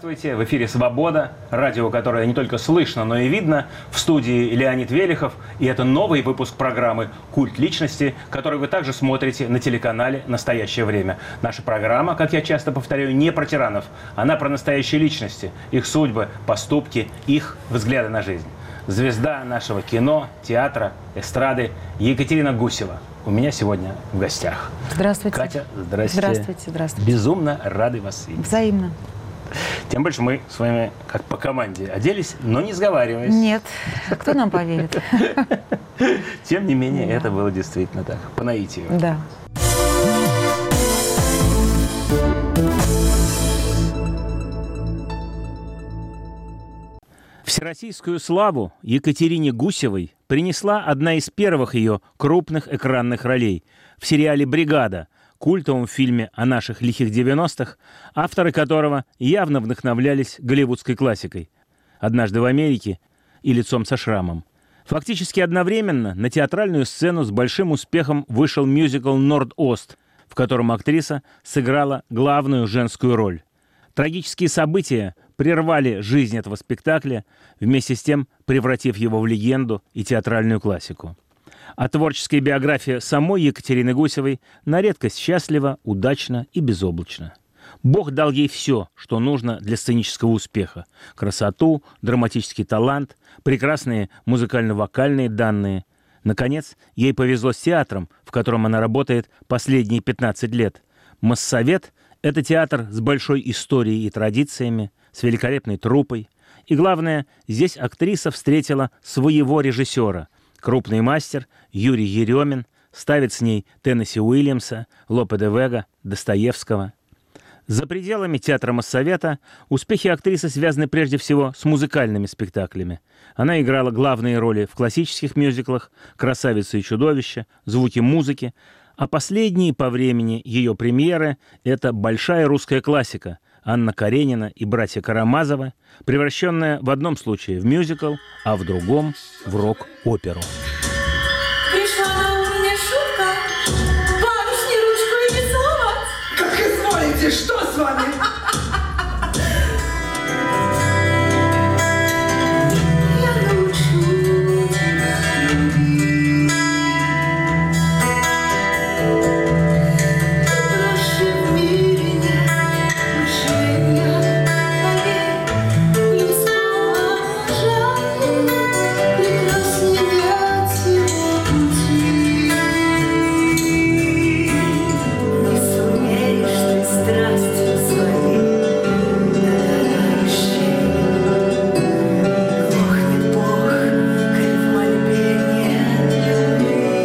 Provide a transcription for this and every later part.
Здравствуйте, в эфире «Свобода», радио, которое не только слышно, но и видно. В студии Леонид Велихов, и это новый выпуск программы «Культ личности», который вы также смотрите на телеканале «Настоящее время». Наша программа, как я часто повторяю, не про тиранов, она про настоящие личности, их судьбы, поступки, их взгляды на жизнь. Звезда нашего кино, театра, эстрады Екатерина Гусева у меня сегодня в гостях. Здравствуйте. Катя, здрасте. Здравствуйте, здравствуйте. Безумно рады вас видеть. Взаимно. Тем больше мы с вами, как по команде, оделись, но не сговариваясь. Нет. Кто нам поверит? Тем не менее, это было действительно так, по наитию. Да. Всероссийскую славу Екатерине Гусевой принесла одна из первых ее крупных экранных ролей в сериале «Бригада», культовом фильме о наших лихих 90-х, авторы которого явно вдохновлялись голливудской классикой «Однажды в Америке» и «Лицом со шрамом». Фактически одновременно на театральную сцену с большим успехом вышел мюзикл «Норд-Ост», в котором актриса сыграла главную женскую роль. Трагические события прервали жизнь этого спектакля, вместе с тем превратив его в легенду и театральную классику. А творческая биография самой Екатерины Гусевой на редкость счастлива, удачна и безоблачна. Бог дал ей все, что нужно для сценического успеха. Красоту, драматический талант, прекрасные музыкально-вокальные данные. Наконец, ей повезло с театром, в котором она работает последние 15 лет. Моссовет – это театр с большой историей и традициями, с великолепной труппой. И главное, здесь актриса встретила своего режиссера. Крупный мастер Юрий Еремин ставит с ней Теннесси Уильямса, Лопе де Вега, Достоевского. За пределами театра Моссовета успехи актрисы связаны прежде всего с музыкальными спектаклями. Она играла главные роли в классических мюзиклах «Красавица и чудовище», «Звуки музыки», а последние по времени ее премьеры – это большая русская классика Анна Каренина и братья Карамазовы, превращенная в одном случае в мюзикл, а в другом – в рок-оперу. Пришла на ум мне шутка, барышне ручку и не целовать. Как изволите, что с вами? Я научу тебя любить. Ты проще в мире нет мучения, поверь, не сможешь прекраснее всего пути. Не сумеешь ты страстью своей догадаешь глохнет Бог, коль в мольбе нет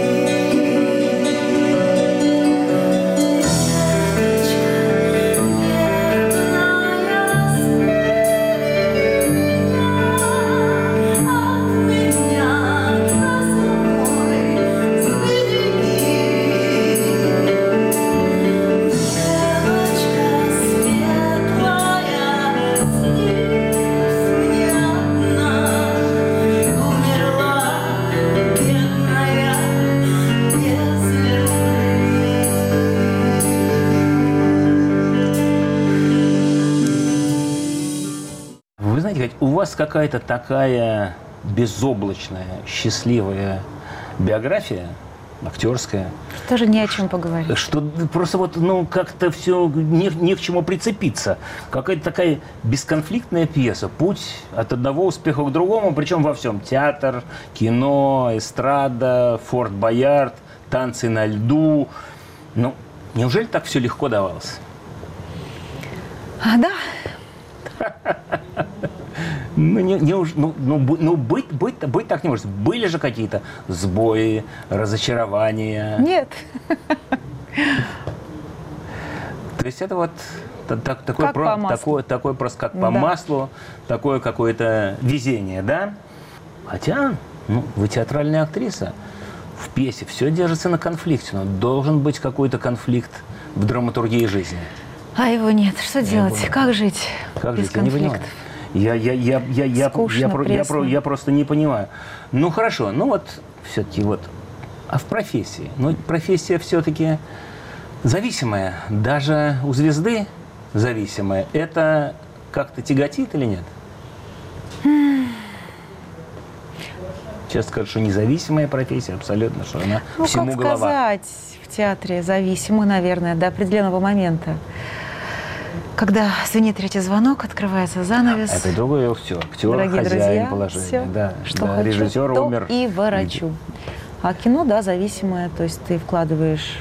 Вы знаете, Кать, у вас какая-то такая безоблачная, счастливая биография, актерская, Тоже не о чем поговорить. что просто вот, как-то все не к чему прицепиться. Какая-то такая бесконфликтная пьеса. Путь от одного успеха к другому, причем во всем. Театр, кино, эстрада, Форт Боярд, танцы на льду. Неужели так все легко давалось? Да. Быть так не может. Были же какие-то сбои, разочарования. Нет. То есть это вот Как по маслу. такой просто как по Да. маслу, такое какое-то везение, да? Хотя, вы театральная актриса. В пьесе все держится на конфликте, но должен быть какой-то конфликт в драматургии жизни. А его нет. Что делать? его нет. Как жить Как без жить? Я не понимаю. конфликтов? Скучно, пресно. Я просто не понимаю. Хорошо, все-таки а в профессии? Профессия все-таки зависимая. Даже у звезды зависимая. Это как-то тяготит или нет? Часто скажут, что независимая профессия абсолютно, что она всему голова. Как сказать, в театре зависимы, наверное, до определенного момента. Когда звенит третий звонок, открывается занавес. Это другой актер. Актер, дорогие хозяин друзья, положения. все, Да, что да, хочу, режиссер то умер. и ворочу. А кино, да, зависимое. То есть ты вкладываешь,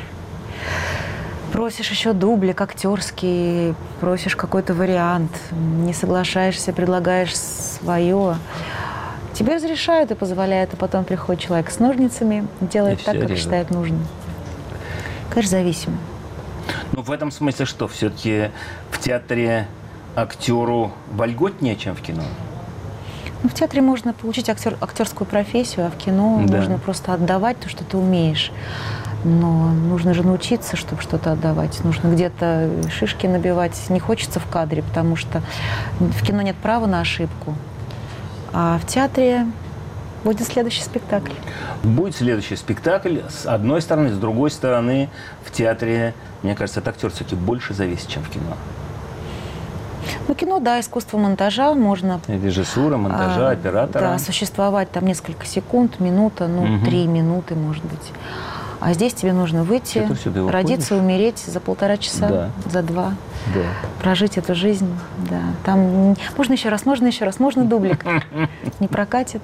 просишь еще дублик актерский, просишь какой-то вариант, не соглашаешься, предлагаешь свое. Тебе разрешают и позволяют, а потом приходит человек с ножницами, делает так, как считает нужным. Конечно, зависимо. Ну, в этом смысле что? Все-таки в театре актеру вольготнее, чем в кино? Ну, в театре можно получить актерскую профессию, а в кино можно просто отдавать то, что ты умеешь. Но нужно же научиться, чтобы что-то отдавать. Нужно где-то шишки набивать. Не хочется в кадре, потому что в кино нет права на ошибку. А в театре будет следующий спектакль. Будет следующий спектакль. С одной стороны, с другой стороны, в театре, мне кажется, от актера все-таки больше зависит, чем в кино. Ну, кино, да, искусство монтажа. Можно... Режиссура, монтажа, оператора. Да, существовать там несколько секунд, минута, 3 минуты, может быть. А здесь тебе нужно выйти, родиться и умереть за 1,5 часа, за 2. Да. Прожить эту жизнь, да. Там можно еще раз, можно дублик. Не прокатит.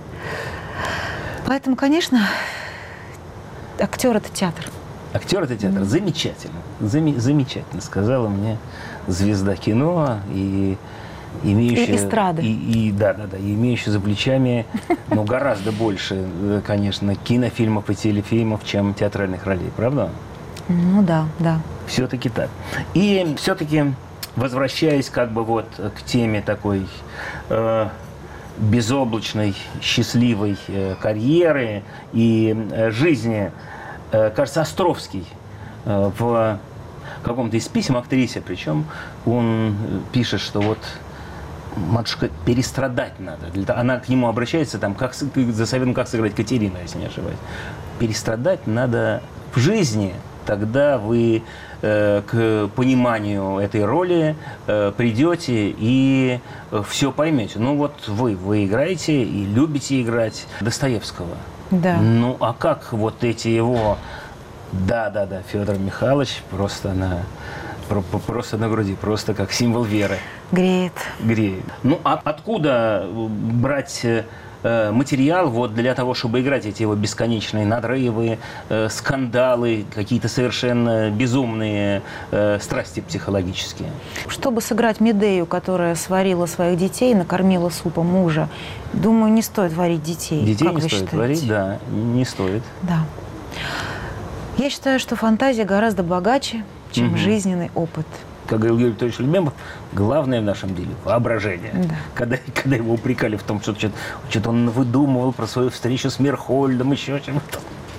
Поэтому, конечно, актер – это театр. Актер – это театр. Замечательно. Замечательно, сказала мне звезда кино и имеющая... Эстрады. Имеющая за плечами, ну, гораздо больше, конечно, кинофильмов и телефильмов, чем театральных ролей. Правда? Ну да, да. Все-таки так. И все-таки, возвращаясь как бы вот к теме такой безоблачной, счастливой карьеры и жизни, кажется, Островский в каком-то из писем актрисе, причем он пишет, что вот матушка, перестрадать надо. Она к нему обращается там, как, за советом, как сыграть Катерину, если не ошибаюсь. Перестрадать надо в жизни, тогда вы к пониманию этой роли придете и все поймете. Ну вот вы играете и любите играть Достоевского. Да. Ну а как вот эти его... Да, Федор Михайлович просто на груди, просто как символ веры. Греет. Ну, а откуда брать материал вот для того, чтобы играть эти его бесконечные надрывы, скандалы, какие-то совершенно безумные страсти психологические? Чтобы сыграть Медею, которая сварила своих детей, накормила супом мужа, думаю, не стоит варить детей. Детей как не вы стоит считаете? варить, да, не стоит. Да. Я считаю, что фантазия гораздо богаче, чем жизненный опыт. Как говорил Юрий Анатольевич Лембов, главное в нашем деле – воображение. Да. Когда его упрекали в том, что что-то он выдумывал про свою встречу с Мерхольдом, еще чем-то.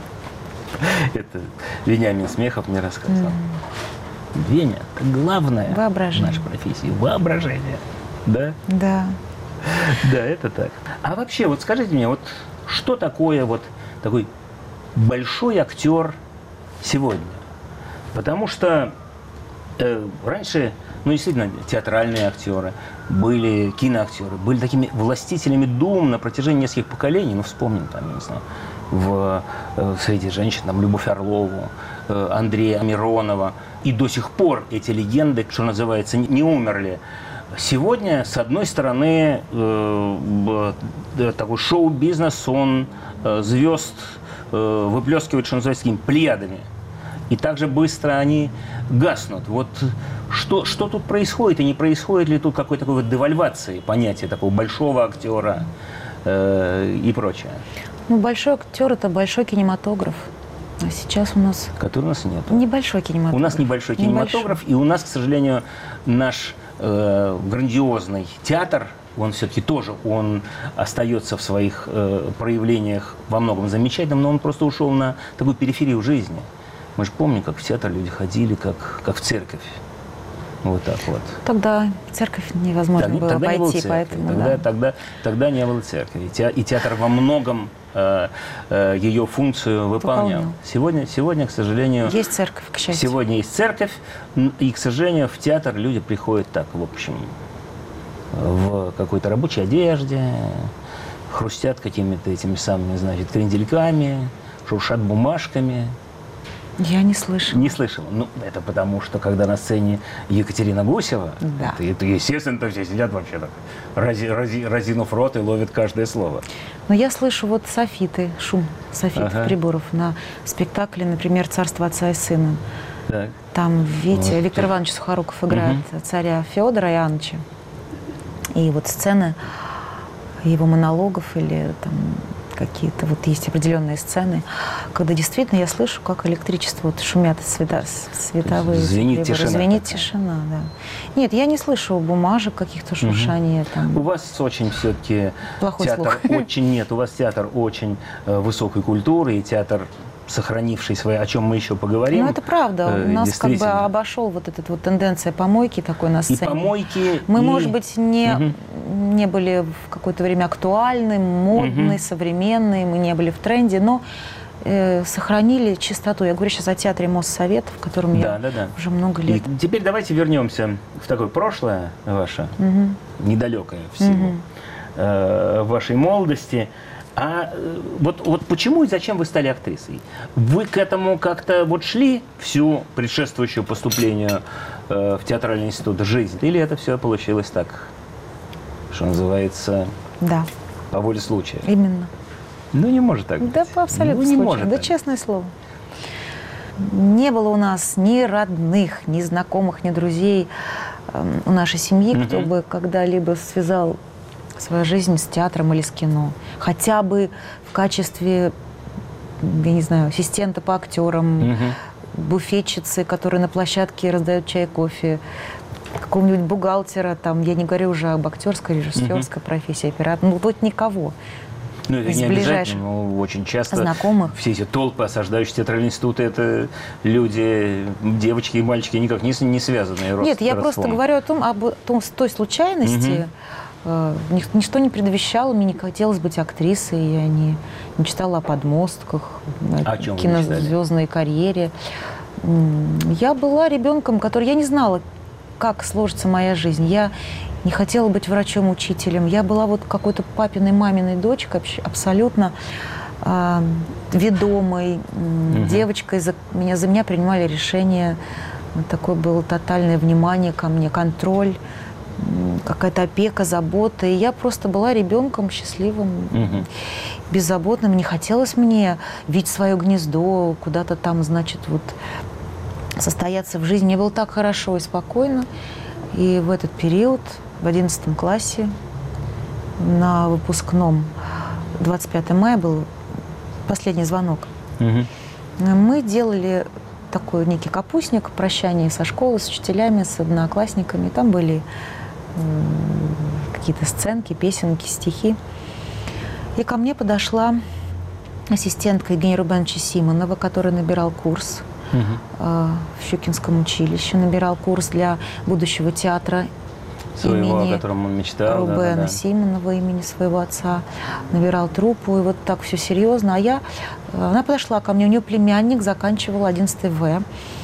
Это Вениамин Смехов мне рассказал. Веня, это главное в нашей профессии – воображение. Да? Да. Да, это так. А вообще, вот скажите мне, вот что такое вот такой большой актер сегодня? Потому что раньше, ну, действительно, театральные актеры, были киноактеры, были такими властителями дум на протяжении нескольких поколений. Ну, вспомним, там, я не знаю, среди женщин, там, Любовь Орлову, Андрея Миронова. И до сих пор эти легенды, что называется, не умерли. Сегодня, с одной стороны, такой шоу-бизнес, он звезд выплескивает, что называется, такими плеядами. И так же быстро они гаснут. Вот что тут происходит, и не происходит ли тут какой-то такой вот девальвации понятия такого большого актера и прочее? Ну, большой актер – это большой кинематограф. А сейчас у нас… Который у нас нет. Небольшой кинематограф. У нас небольшой кинематограф, и у нас, к сожалению, наш грандиозный театр, он все-таки тоже, он остается в своих проявлениях во многом замечательным, но он просто ушел на такую периферию жизни. Мы же помним, как в театр люди ходили, как в церковь. Вот так вот. Тогда в церковь невозможно было пойти, поэтому… Тогда не было церкви. И театр во многом ее функцию выполнял. Сегодня, к сожалению… Есть церковь, к счастью. Сегодня есть церковь, и, к сожалению, в театр люди приходят так, в общем… в какой-то рабочей одежде, хрустят какими-то этими самыми, значит, крендельками, шуршат бумажками. Я не слышала. Не слышала. Ну, это потому, что когда на сцене Екатерина Гусева, Да. это естественно, все сидят вообще так, разинув рот и ловят каждое слово. Но я слышу вот софиты, шум софитов, Ага. приборов на спектакле, например, «Царство отца и сына». Так. Там Витя, Вот. Виктор Иванович Сухоруков играет царя Федора Иоанновича. И вот сцены его монологов или там какие-то, вот есть определенные сцены, когда действительно я слышу, как электричество, вот шумят световые Звенит приборы. тишина Звенит такая. тишина, да. Нет, я не слышу бумажек, каких-то шуршаний. Там. У вас очень все-таки Плохой театр слух. очень нет, у вас театр очень высокой культуры и театр, сохранивший свои, о чем мы еще поговорим. Ну, это правда. У нас как бы действительно. обошел вот эта вот тенденция помойки такой на И сцене. помойки. Мы, и- может быть, не были в какое-то время актуальны, модны, современные, мы не были в тренде, но сохранили чистоту. Я говорю сейчас о театре Моссовета, в котором я Да. уже много И лет. теперь давайте вернемся в такое прошлое ваше, недалекое в силу вашей молодости. Вот почему и зачем вы стали актрисой? Вы к этому как-то вот шли всю предшествующую поступлению в театральный институт жизнь? Или это все получилось так, что называется, Да, по воле случая? именно. Ну, не может так быть. Да, по абсолютно Ну, не случайно. может Да, так быть. честное слово. Не было у нас ни родных, ни знакомых, ни друзей у нашей семьи, кто бы когда-либо связал свою жизнь с театром или с кино. Хотя бы в качестве, я не знаю, ассистента по актерам, буфетчицы, которые на площадке раздают чай, кофе, какого-нибудь бухгалтера, там, я не говорю уже об актерской, режиссерской профессии, оператора. Ну, вот никого. Ну, это из не ближайших обязательно, но очень часто знакомых. все эти толпы, осаждающие театральные институты, это люди, девочки и мальчики, никак не связанные Нет, я родством. просто говорю о той случайности. Ничто не предвещало, мне не хотелось быть актрисой, я не мечтала о подмостках, О чем вы кинозвездной карьере. Я была ребенком, который... Я не знала, как сложится моя жизнь. Я не хотела быть врачом-учителем. Я была вот какой-то папиной, маминой дочкой, абсолютно ведомой девочкой. За меня принимали решения. Вот такое было тотальное внимание ко мне, контроль, какая-то опека, забота. И я просто была ребенком счастливым, беззаботным. Не хотелось мне видеть свое гнездо, куда-то там, значит, вот состояться в жизни. Мне было так хорошо и спокойно. И в этот период, в 11 классе, на выпускном, 25 мая был последний звонок. Мы делали такой некий капустник, прощание со школы, с учителями, с одноклассниками. Там были какие-то сценки, песенки, стихи. И ко мне подошла ассистентка Евгения Рубеновича Симонова, который набирал курс в Щукинском училище, набирал курс для будущего театра Своего, имени о котором он мечтал. Рубена Симонова, имени своего отца. Набирал труппу, и вот так все серьезно. Она подошла ко мне, у нее племянник заканчивал 11 В.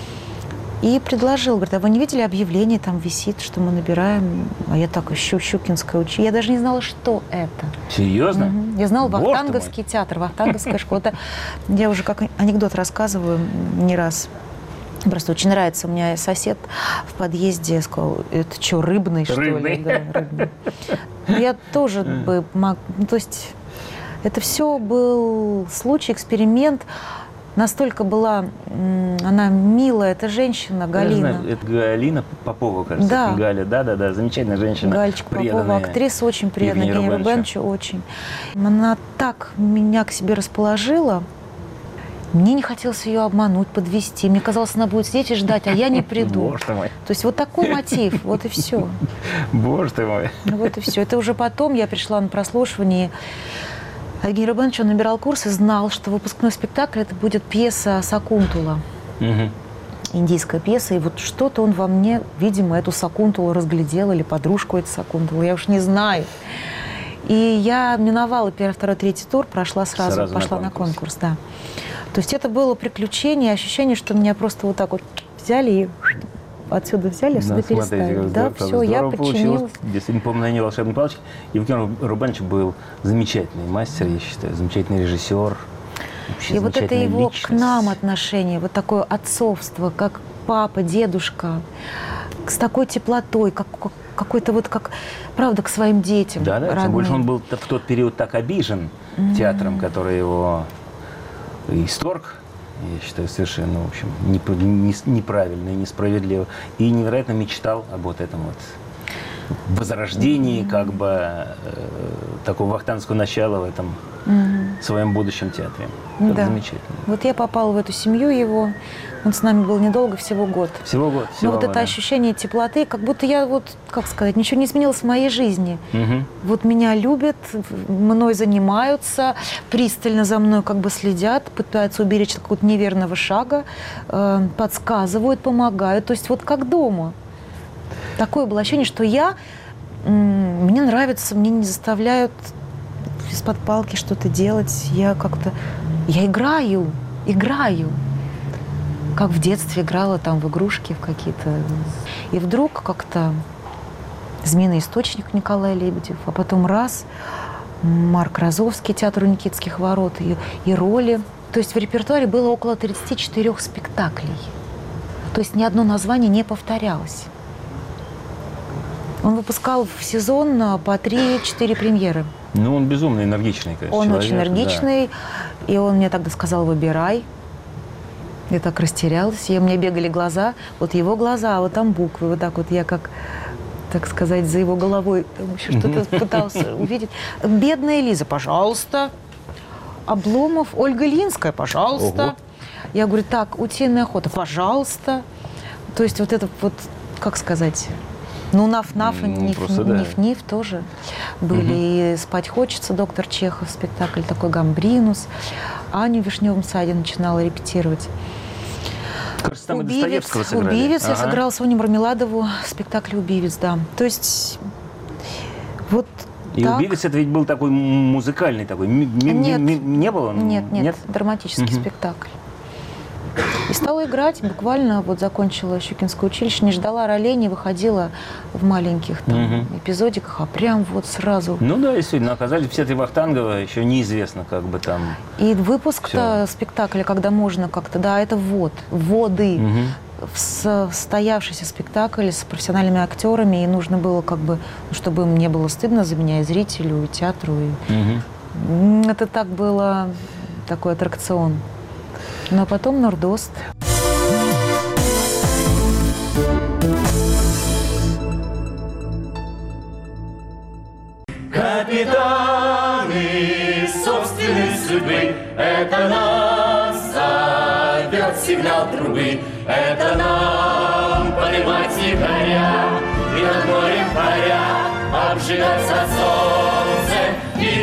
И предложил, говорит, а вы не видели объявление, там висит, что мы набираем? А я так ищу Щукинское училище. Я даже не знала, что это. Серьезно? Я знала Боже ты Вахтанговский театр, Вахтанговская школа. Это я уже как анекдот рассказываю не раз. Просто очень нравится. У меня сосед в подъезде сказал, это что, рыбный, что Рыбный. ли? Да, рыбный. Я тоже бы то есть это все был случай, эксперимент. Настолько была она милая, эта женщина, Я Галина. знаю, это Галина Попова, кажется. Да. Галя, да, замечательная женщина. Галечка Попова, преданная актриса очень преданная, Евгению Евгению Рубеновичу. Рубеновичу очень. Она так меня к себе расположила. Мне не хотелось ее обмануть, подвести. Мне казалось, она будет сидеть и ждать, а я не приду. Боже ты мой. То есть вот такой мотив, вот и все. Боже ты мой. Ну вот и все. Это уже потом я пришла на прослушивание. А Евгений Рубенович, он набирал курс и знал, что выпускной спектакль это будет пьеса Сакунтула. Индийская пьеса. И вот что-то он во мне, видимо, эту Сакунтулу разглядел, или подружку эту Сакунтулу, я уж не знаю. И я миновала первый, второй, третий тур, прошла сразу пошла на конкурс, да. То есть это было приключение, ощущение, что меня просто вот так вот взяли и отсюда взяли, Да, сюда смотрите, переставили. как Да, все, я здорово получилось. подчинилась. Действительно, «Помню волшебной палочки». Евгений Рубанович был замечательный мастер, я считаю, замечательный режиссер. Вообще И вот это замечательная его личность. к нам отношение, вот такое отцовство, как папа, дедушка, с такой теплотой, какой-то вот как, правда, к своим детям. Да, тем родным. больше он был в тот период так обижен театром, который его исторг, я считаю, совершенно, в общем, неправильно и несправедливо. И невероятно мечтал об вот этом вот возрождении, как бы, такого вахтангского начала в этом своем будущем театре. Это Да. замечательно. Вот я попала в эту семью его, он с нами был недолго, всего год. Всего год. Но всего вот это года. ощущение теплоты, как будто я вот, как сказать, ничего не изменилось в моей жизни. Мгм. Вот меня любят, мной занимаются, пристально за мной как бы следят, пытаются уберечь от какого-то неверного шага, подсказывают, помогают. То есть вот как дома. Такое было ощущение, что мне нравится, мне не заставляют из-под палки что-то делать. Я играю. Как в детстве играла там в игрушки, в какие-то. И вдруг как-то «Змеиный источник» Николай Лебедев, а потом раз Марк Розовский, театр у Никитских ворот, и роли. То есть в репертуаре было около 34 спектаклей. То есть ни одно название не повторялось. Он выпускал в сезон по 3-4 премьеры. Ну, он безумно энергичный, конечно, Он человек, очень энергичный, и он мне тогда сказал: «Выбирай». Я так растерялась, у меня бегали глаза, вот его глаза, а вот там буквы, вот так вот я как, так сказать, за его головой там еще что-то пыталась увидеть. «Бедная Лиза», пожалуйста. «Обломов», Ольга Линская, пожалуйста. Ого. Я говорю: так, «Утиная охота», пожалуйста. То есть вот это вот, как сказать, ну, наф-наф, Ну, просто да. ниф-ниф тоже были. И «Спать хочется», доктор Чехов, спектакль такой, «Гамбринус». Аню в «Вишневом саде» начинала репетировать. Кажется, там и Достоевского сыграли. «Убивец». Я Ага. сыграла Соню Мармеладову в спектакле «Убивец», да. То есть вот И так. «Убивец» это ведь был такой музыкальный такой. Нет. Не было? Нет, драматический спектакль. И стала играть, буквально вот закончила Щукинское училище, не ждала ролей, не выходила в маленьких там эпизодиках, а прям вот сразу. Ну да, действительно, оказались в театре Вахтангова, еще неизвестно, как бы там. И выпуск-то спектакля, когда можно как-то, да, это вводы в состоявшийся спектакль с профессиональными актерами, и нужно было как бы, чтобы им не было стыдно за меня, и зрителю, и театру. И это так было, такой аттракцион. Ну а потом «Нордост». Капитаны собственной судьбы, это нас зовет сигнал трубы, это нам поднимать якоря и над морем паря обжигаться солнце и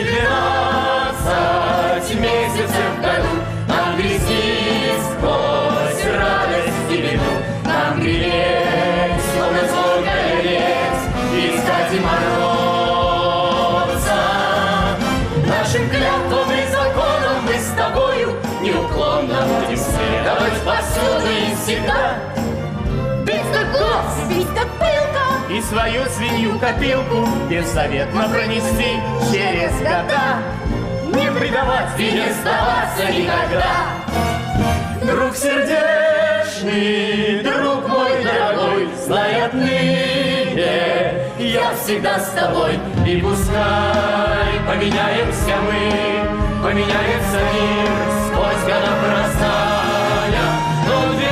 12 месяцев в году нам грязнить сквозь радость и беду, нам гререть, словно звонкая лес, искать и мороза. Нашим клятвам и законам мы с тобою неуклонно будем следовать повсюду и всегда. Бить как глаз, бить как пылка. И свою свинью-копилку беззаветно пронести через года. Не предавать и не сдаваться никогда. Друг сердечный, друг мой дорогой, знай отныне, я всегда с тобой. И пускай поменяемся мы, поменяется мир сквозь года бросая, но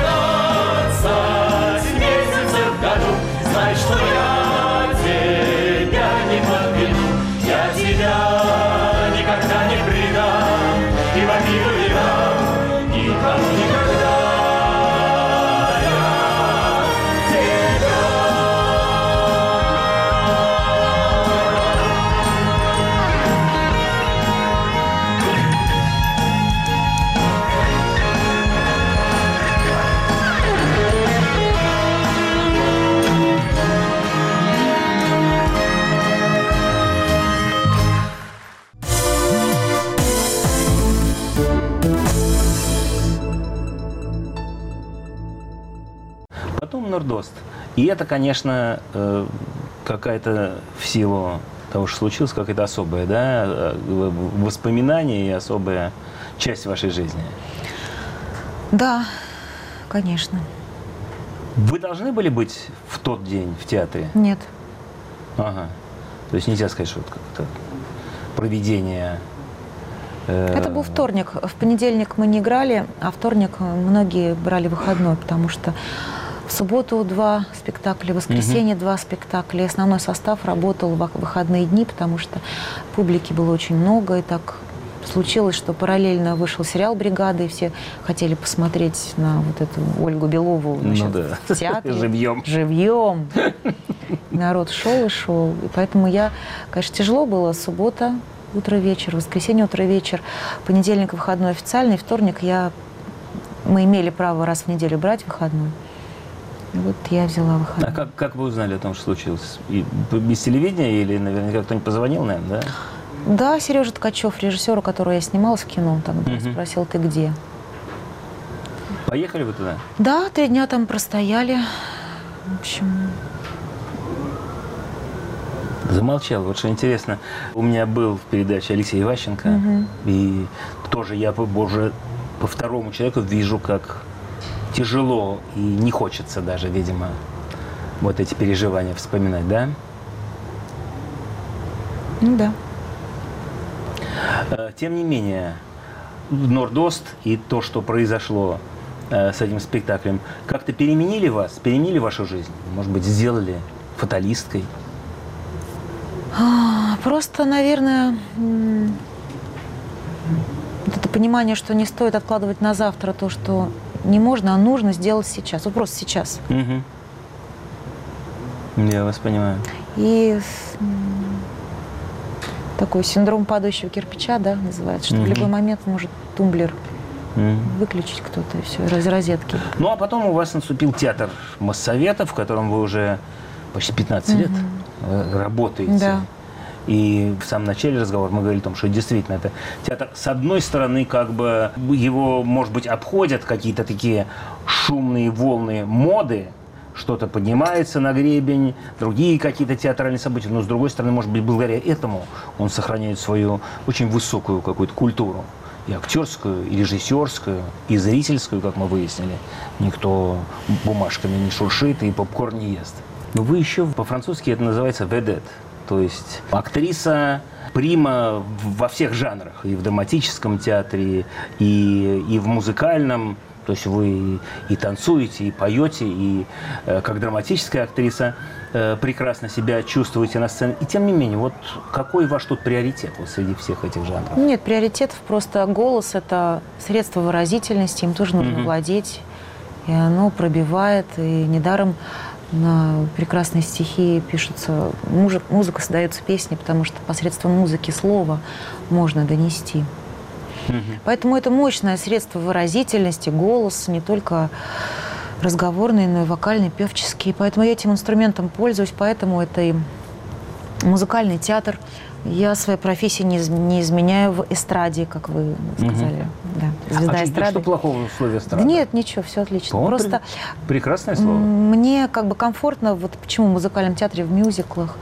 12 месяцев в году, знай, что я тебя не подведу, я тебя никогда не предам, и в обиду не дам никому никогда. Потом «Нордост». И это, конечно, какая-то в силу того, что случилось, какая-то особая, да, воспоминание и особая часть вашей жизни. Да, конечно. Вы должны были быть в тот день в театре? Нет. Ага. То есть нельзя сказать, что это как-то провидение. Это был вторник. В понедельник мы не играли, а вторник многие брали выходной, потому что в субботу 2 спектакля, в воскресенье 2 спектакля. Основной состав работал в выходные дни, потому что публики было очень много. И так случилось, что параллельно вышел сериал «Бригада», и все хотели посмотреть на вот эту Ольгу Белову, значит, в театре. Живьем. Живьем. Народ шел и шел. И поэтому конечно, тяжело было. Суббота, утро-вечер, воскресенье, утро-вечер, понедельник выходной официальный, вторник мы имели право раз в неделю брать выходной. И вот я взяла выходной. А как вы узнали о том, что случилось? Без телевидения или наверняка кто-нибудь позвонил, наверное, да? Да, Сережа Ткачев, режиссер, которого я снималась в кино, тогда спросил: ты где? Поехали вы туда? Да, 3 дня там простояли. В общем... Замолчал. Вот что интересно, у меня был в передаче Алексей Иващенко, и тоже я уже по второму человеку вижу, как тяжело и не хочется даже, видимо, вот эти переживания вспоминать, да? Ну да. Тем не менее, Норд-Ост и то, что произошло с этим спектаклем, как-то переменили вас, переменили вашу жизнь? Может быть, сделали фаталисткой? Просто, наверное, вот это понимание, что не стоит откладывать на завтра то, что не можно, а нужно сделать сейчас. Вот просто сейчас. Я вас понимаю. И такой синдром падающего кирпича, да, называется, что в любой момент может тумблер выключить кто-то, и все, из розетки. Ну, а потом у вас наступил театр Моссовета, в котором вы уже почти 15 лет работаете. Да. И в самом начале разговора мы говорили о том, что действительно это театр, с одной стороны, как бы его, может быть, обходят какие-то такие шумные волны моды, что-то поднимается на гребень, другие какие-то театральные события, но с другой стороны, может быть, благодаря этому он сохраняет свою очень высокую какую-то культуру. И актерскую, и режиссерскую, и зрительскую, как мы выяснили. Никто бумажками не шуршит и попкорн не ест. Но вы еще, по-французски это называется «ведет», то есть актриса прима во всех жанрах, и в драматическом театре, и в музыкальном. То есть вы и танцуете, и поете, и как драматическая актриса прекрасно себя чувствуете на сцене. И тем не менее, вот какой ваш тут приоритет вот среди всех этих жанров? Нет приоритетов, просто голос – это средство выразительности, им тоже нужно владеть. И оно пробивает, и недаром на прекрасные стихи пишутся, музыка создается песни, потому что посредством музыки слова можно донести. Поэтому это мощное средство выразительности, голос, не только разговорный, но и вокальный, певческий. Поэтому я этим инструментом пользуюсь, поэтому это и музыкальный театр. Я своей профессии не изменяю в эстраде, как вы сказали. Да, звезда эстрады. Что плохого в слове эстрада? Да нет, ничего, все отлично. Просто прекрасное слово. Мне как бы комфортно, вот почему в музыкальном театре, в мюзиклах.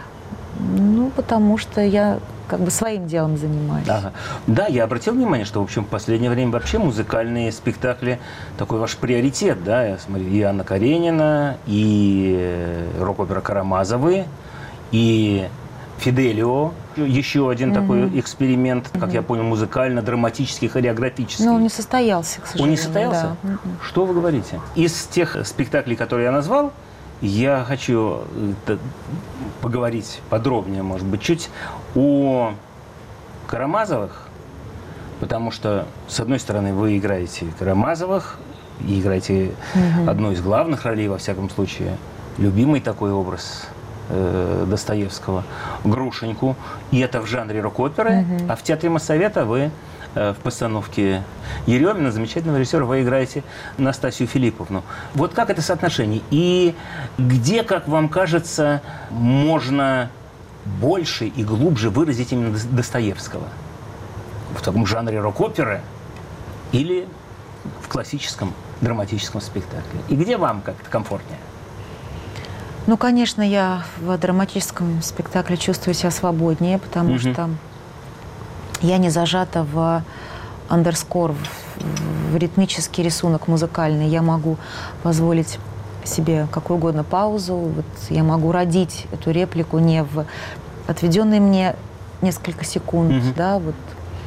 Ну, потому что я как бы своим делом занимаюсь. Ага. Да, я обратил внимание, что, в общем, в последнее время вообще музыкальные спектакли такой ваш приоритет, да, я смотрю, и Анна Каренина, и рок-опера «Карамазовы», и «Фиделио», еще один такой эксперимент, как я понял, музыкально-драматический, хореографический. Но он не состоялся, к сожалению. Он не состоялся? Да. Что вы говорите? Из тех спектаклей, которые я назвал, я хочу поговорить подробнее, может быть, чуть о Карамазовых, потому что, с одной стороны, вы играете Карамазовых, и играете одну из главных ролей, во всяком случае, любимый такой образ Достоевского, Грушеньку, и это в жанре рок-оперы, а в театре Моссовета вы в постановке Еремина, замечательного режиссера, вы играете Настасью Филипповну. Вот как это соотношение? И где, как вам кажется, можно больше и глубже выразить именно Достоевского? В таком жанре рок-оперы или в классическом драматическом спектакле? И где вам как-то комфортнее? Ну, конечно, я в драматическом спектакле чувствую себя свободнее, потому что я не зажата в андерскор, в ритмический рисунок музыкальный. Я могу позволить себе какую угодно паузу. Вот я могу родить эту реплику не в отведенные мне несколько секунд, да, вот.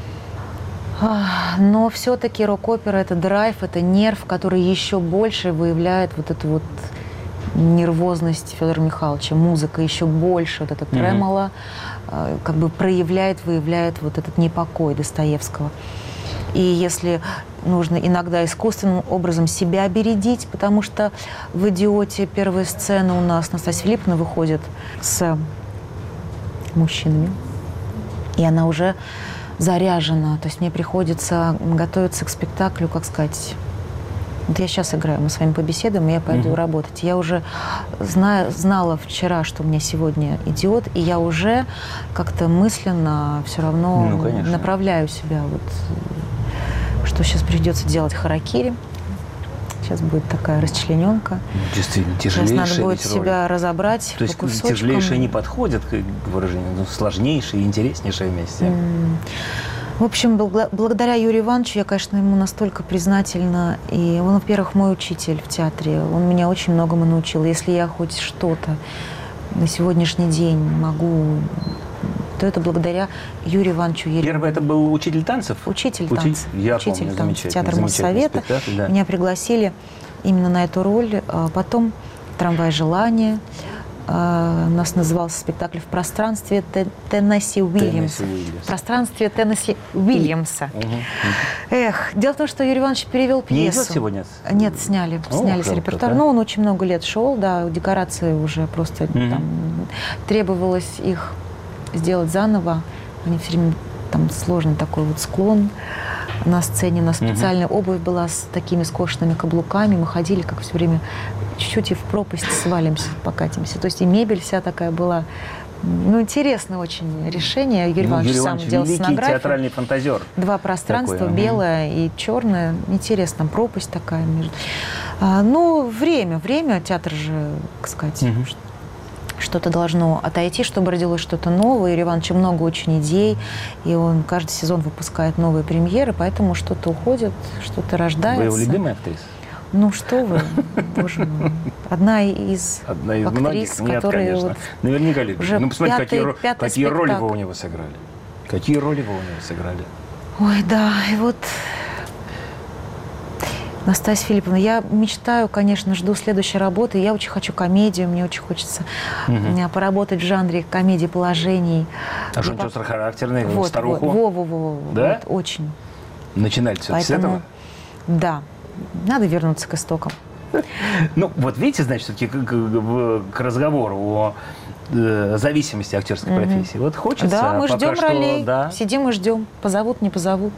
Но все-таки рок-опера — это драйв, это нерв, который еще больше выявляет вот эту вот нервозность Федора Михайловича. Музыка еще больше, вот это тремоло, как бы проявляет, выявляет вот этот непокой Достоевского. И если нужно иногда искусственным образом себя бередить, потому что в «Идиоте» первая сцена у нас Настасья Филипповна выходит с мужчинами, и она уже заряжена. То есть мне приходится готовиться к спектаклю, как сказать, вот я сейчас играю, мы с вами побеседуем, и я пойду работать. Я уже знала вчера, что у меня сегодня «Идиот», и я уже как-то мысленно все равно направляю себя, вот, что сейчас придется делать харакири. Сейчас будет такая расчлененка. Действительно, сейчас тяжелейшая. Надо будет себя разобрать. То есть по кусочкам. тяжелейшее не подходит к выражению, но сложнейшее и интереснейшее вместе. В общем, благодаря Юрию Ивановичу я, конечно, ему настолько признательна. И он, во-первых, мой учитель в театре. Он меня очень многому научил. Если я хоть что-то на сегодняшний день могу, то это благодаря Юрию Ивановичу Еремину. Первый это был учитель танцев? Учитель танцев. Я учитель помню, танцев. Театр Моссовета. Да. Меня пригласили именно на эту роль. Потом «Трамвай желания». У нас назывался спектакль «В пространстве Теннесси Уильямса». В пространстве Теннесси Уильямса. Эх, дело в том, что Юрий Иванович перевел пьесу. Не идет сегодня? Нет, сняли с репертуара. Но он очень много лет шел, да, декорации уже просто там требовалось их сделать заново. Они все время, там сложный такой вот склон на сцене. У нас специальная обувь была с такими скошенными каблуками. Мы ходили, как все время, чуть-чуть и в пропасть свалимся, покатимся. То есть и мебель вся такая была. Ну, интересное очень решение. Юрий Иванович сам делал сценографию. Великий театральный фантазер. Два пространства, белое и черное. Интересно, там пропасть такая между. Ну, время. Театр же, как сказать, что-то должно отойти, чтобы родилось что-то новое. Юрий Иванович много очень идей, и он каждый сезон выпускает новые премьеры, поэтому что-то уходит, что-то рождается. Вы его любимая актриса? Ну что вы, боже мой. Одна из актрис, многих. Нет, которые конечно. Вот наверняка любите. Ну, посмотрите, какие роли вы у спектакль. него сыграли. Какие роли вы у него сыграли? Ой, да, и вот Настасья Филипповна, я мечтаю, конечно, жду следующей работы. Я очень хочу комедию, мне очень хочется поработать в жанре комедии положений. А что-нибудь острохарактерное, вот, старуху? Да? Вот, очень. Начинали все с этого? Да. Надо вернуться к истокам. Ну, вот видите, значит, все-таки к разговору о зависимости актерской профессии. Вот хочется. Да, мы ждем ролей, да. сидим и ждем. Позовут, не позовут.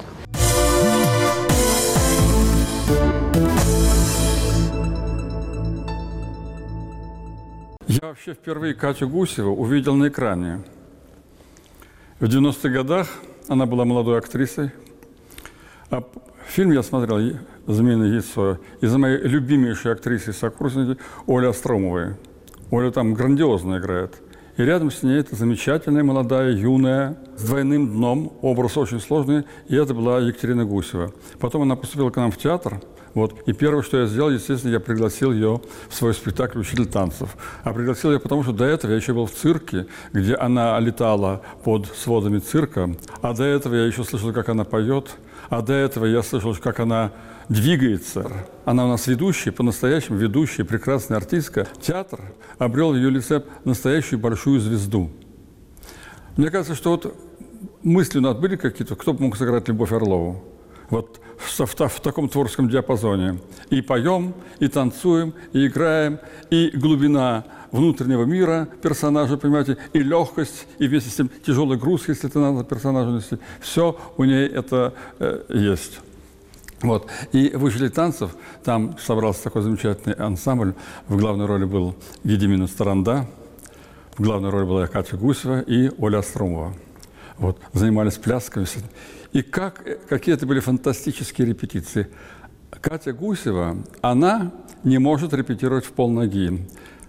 Я вообще впервые Катю Гусеву увидел на экране. В 90-х годах она была молодой актрисой. А фильм я смотрел «Змеиное яйцо» из-за моей любимейшей актрисы и сокурсницы Оли Остромовой. Оля там грандиозно играет. И рядом с ней эта замечательная, молодая, юная, с двойным дном, образ очень сложный, и это была Екатерина Гусева. Потом она поступила к нам в театр, вот, и первое, что я сделал, естественно, я пригласил ее в свой спектакль «Учитель танцев». А пригласил ее потому, что до этого я еще был в цирке, где она летала под сводами цирка, а до этого я еще слышал, как она поет, а до этого я слышал, как она двигается. Она у нас ведущая, по-настоящему ведущая, прекрасная артистка. Театр обрел в ее лице настоящую большую звезду. Мне кажется, что вот мысли у нас были какие-то, кто бы мог сыграть Любовь Орлову? Вот в таком творческом диапазоне. И поем, и танцуем, и играем, и глубина внутреннего мира персонажа, понимаете, и легкость, и вместе с тем тяжелый груз, если это надо персонажу нести. Все у ней это есть. Вот. И в «Учителе танцев» там собрался такой замечательный ансамбль. В главной роли был Гедимин Старанда, в главной роли была Катя Гусева и Оля Остромова. Вот. Занимались плясками. И какие это были фантастические репетиции. Катя Гусева, она не может репетировать в полноги.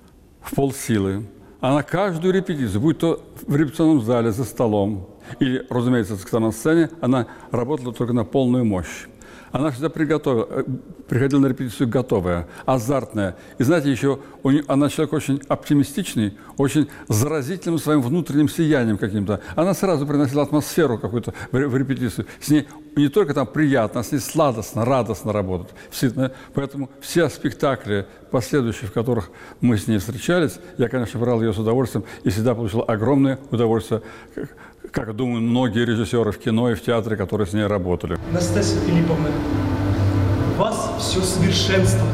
в полсилы. Она каждую репетицию, будь то в репетиционном зале, за столом, или, разумеется, на сцене, она работала только на полную мощь. Она всегда приходила на репетицию готовая, азартная. И знаете, еще она человек очень оптимистичный, очень заразительным своим внутренним сиянием каким-то. Она сразу приносила атмосферу какую-то в репетицию. С ней не только там приятно, а с ней сладостно, радостно работать. Поэтому все спектакли последующие, в которых мы с ней встречались, я, конечно, брал ее с удовольствием и всегда получил огромное удовольствие, как думаю, многие режиссеры в кино и в театре, которые с ней работали. Настасья Филипповна, у вас все совершенство.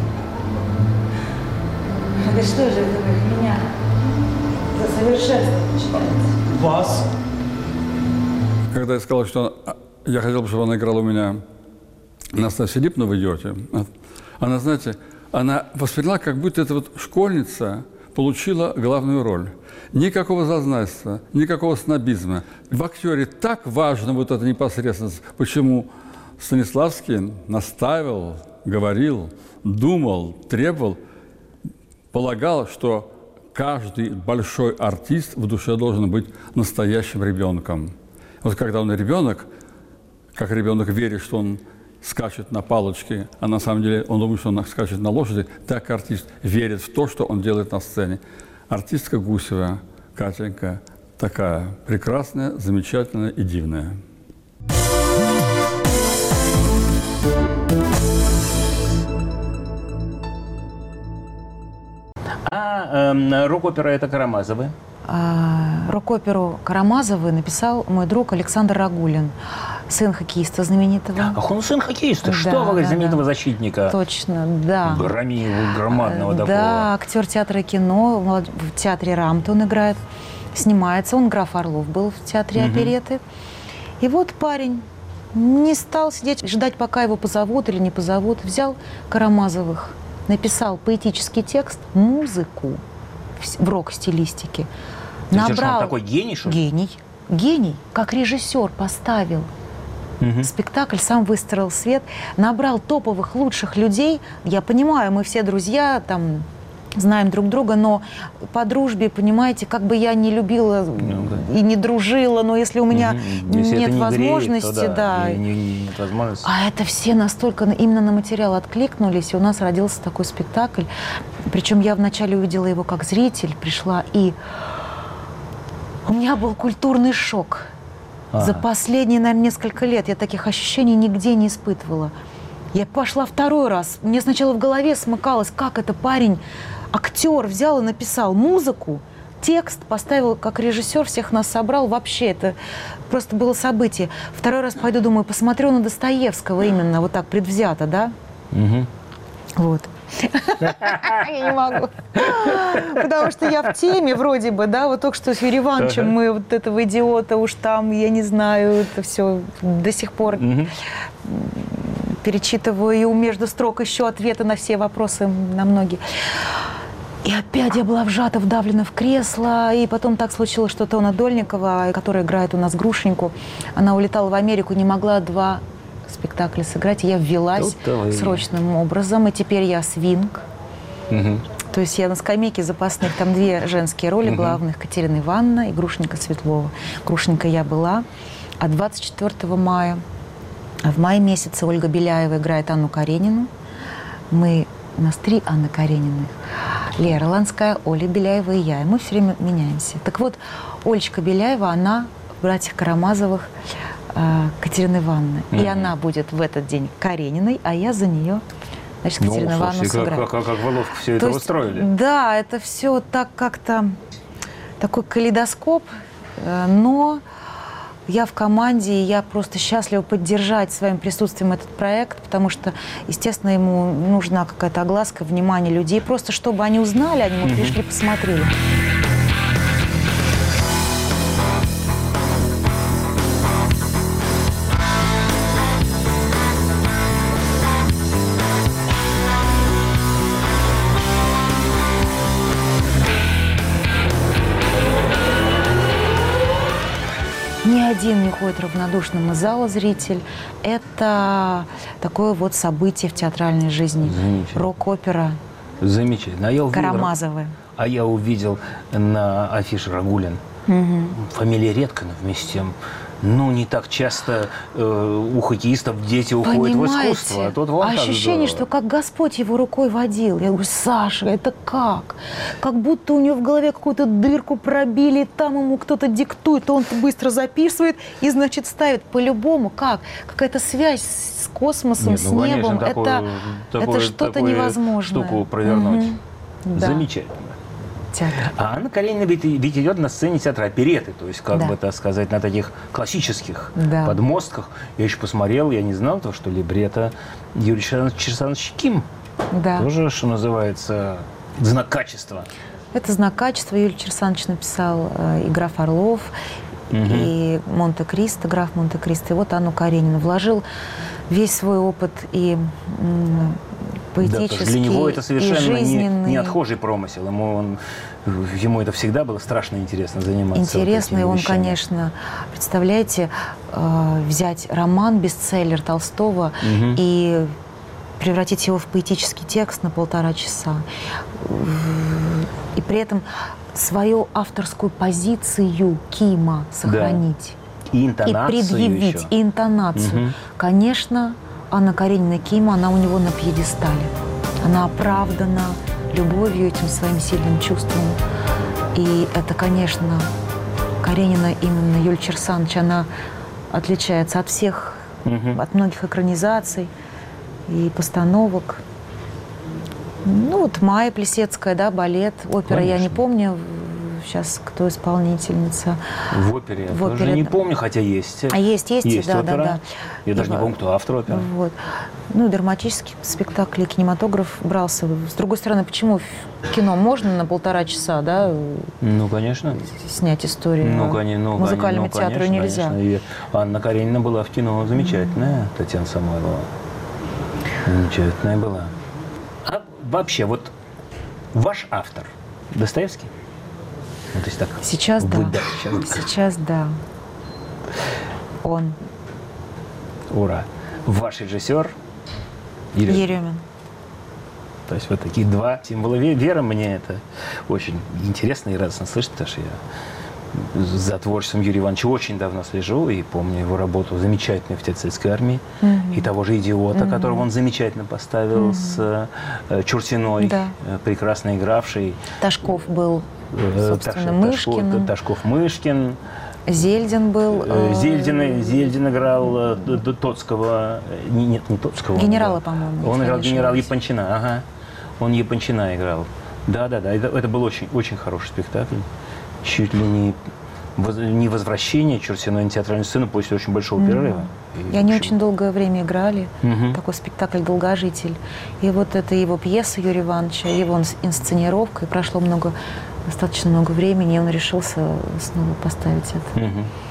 Да что же это вы меня за совершенство почитаете? Вас. Когда я сказал, что я хотел бы, чтобы она играла у меня Настасью Филипповну в «Идиоте», она, знаете, она восприняла, как будто эта вот школьница получила главную роль. Никакого зазнайства, никакого снобизма. В актере так важна вот эта непосредственность. Почему Станиславский настаивал, говорил, думал, требовал, полагал, что каждый большой артист в душе должен быть настоящим ребенком. Вот когда он ребенок, как ребенок верит, что он скачет на палочке, а на самом деле он думает, что он скачет на лошади, так артист верит в то, что он делает на сцене. Артистка Гусева, Катенька, такая прекрасная, замечательная и дивная. Рок-опера – это Карамазовы? Рок-оперу Карамазовы написал мой друг Александр Рагулин, сын хоккеиста знаменитого. Ах, он сын хоккеиста? Да, Что вы, да, знаменитого да. защитника? Точно, да. Громадного такого. Да, актер театра и кино, в театре Рамта он играет, снимается. Он граф Орлов был в театре опереты. И вот парень не стал сидеть, ждать, пока его позовут или не позовут. Взял Карамазовых, написал поэтический текст, музыку в рок-стилистике. Набрал... Он такой гений, что ли? Гений. Как режиссер поставил спектакль, сам выстроил свет, набрал топовых, лучших людей. Я понимаю, мы все друзья, там, знаем друг друга, но по дружбе, понимаете, как бы я не любила и не дружила, но если у меня нет возможности, греет, то нет возможности. А это все настолько именно на материал откликнулись, и у нас родился такой спектакль. Причем я вначале увидела его как зритель, пришла, и у меня был культурный шок. За последние, наверное, несколько лет я таких ощущений нигде не испытывала. Я пошла второй раз. Мне сначала в голове смыкалось, как это парень, актер, взял и написал музыку, текст, поставил как режиссер, всех нас собрал. Вообще это просто было событие. Второй раз пойду, думаю, посмотрю на Достоевского именно, вот так предвзято, да? Вот. Я не могу. Потому что я в теме вроде бы, да, вот только что с Юрием Ивановичем мы вот этого идиота уж там, я не знаю, это все до сих пор перечитываю, и между строк еще ответы на все вопросы, на многие. И опять я была вдавлена в кресло, и потом так случилось, что Тона Дольникова, которая играет у нас Грушеньку, она улетала в Америку, не могла 2 спектакля сыграть, я ввелась срочным образом, и теперь я свинг. То есть я на скамейке запасных, там 2 женские роли главных, Катерина Ивановна и Грушенька Светлова. Грушенька я была, а 24 мая, в мае месяце Ольга Беляева играет Анну Каренину. У нас 3 Анны Карениных. Лея Орландская, Оля Беляева и я. И мы все время меняемся. Так вот, Олечка Беляева, она в «Братьях Карамазовых» Катерины Ивановны. И она будет в этот день Карениной, а я за нее, значит, Катерину Ивановну сыграю. Как вы ловко все это устроили. Да, это все так как-то такой калейдоскоп, но я в команде, и я просто счастлива поддержать своим присутствием этот проект, потому что, естественно, ему нужна какая-то огласка, внимание людей, просто чтобы они узнали, они пришли, посмотрели. Ни один не ходит равнодушным из зала зритель. Это такое вот событие в театральной жизни. Рок-опера Замечательно. А я Карамазовы. А я увидел на афише Рагулин. Фамилия редко, но вместе с тем, ну, не так часто у хоккеистов дети уходят в искусство. А тут вон как ощущение, здорово. что как Господь его рукой водил. Я говорю, Саша, это как? Как будто у него в голове какую-то дырку пробили, там ему кто-то диктует, он быстро записывает и, значит, ставит по-любому. Как? Какая-то связь с космосом, Нет, с ну, небом. конечно, Это что-то такую невозможное. штуку провернуть. Да. Замечательно. Театр. А Анна Каренина ведь идет на сцене театра опереты, то есть, как Да. бы так сказать, на таких классических Да. подмостках. Я еще посмотрел, я не знал того, что либретто Юрий Черсанович Ким. Да. Тоже, что называется, знак качества. Это знак качества. Юрий Черсанович написал и «Граф Орлов», и «Монте-Кристо», «Граф Монте-Кристо». И вот Анну Каренину вложил весь свой опыт и Да, потому поэтический, что для него это и совершенно жизненный. не отхожий промысел. Ему это всегда было страшно интересно заниматься. Интересно, и вот он, этими вещами. конечно, представляете, взять роман, бестселлер Толстого и превратить его в поэтический текст на 1,5 часа. И при этом свою авторскую позицию Кима сохранить. И И интонацию предъявить, еще. и интонацию. Конечно, Анна Каренина Кима, она у него на пьедестале. Она оправдана любовью, этим своим сильным чувством. И это, конечно, Каренина именно Юлия Черсанович, она отличается от всех, от многих экранизаций и постановок. Ну вот Майя Плесецкая, да, балет, опера, я не Конечно. помню сейчас, кто исполнительница. В опере. В Я тоже опере, не да. помню, хотя есть. А есть, да, опера. да. Я даже не помню, кто автор оперы. Вот. Ну, и драматический спектакль, кинематограф брался. С другой стороны, почему в кино можно на 1,5 часа, да, Ну, конечно. снять историю? Музыкальному театру конечно, нельзя. конечно. И Анна Каренина была в кино замечательная, Татьяна Самойлова. Замечательная была. А вообще, вот ваш автор Достоевский? Ну, то есть так. Сейчас да. выдать сейчас. Сейчас да. Он. Ура. Ваш режиссер Еремин. Еремин. То есть вот такие два символа веры. Мне это очень интересно и радостно слышать, потому что я за творчеством Юрия Ивановича очень давно слежу и помню его работу замечательную в Царской армии и того же «Идиота», которого он замечательно поставил с Чурсиной, Да. прекрасно игравший. Ташков был, собственно, Мышкин. Ташков-Мышкин. Зельдин был. Зельдин играл Тоцкого. Нет, не Тоцкого. Генерала, он по-моему, Он если играл я не генерала ошибаюсь. Япончина. Ага. Он Япончина играл. Да. Это был очень, очень хороший спектакль. Чуть ли не возвращение Чурсиной на театральную сцену после очень большого перерыва. И они очень долгое время играли. Такой спектакль «Долгожитель». И вот это его пьеса Юрия Ивановича, его инсценировка. И прошло достаточно много времени, и он решился снова поставить это.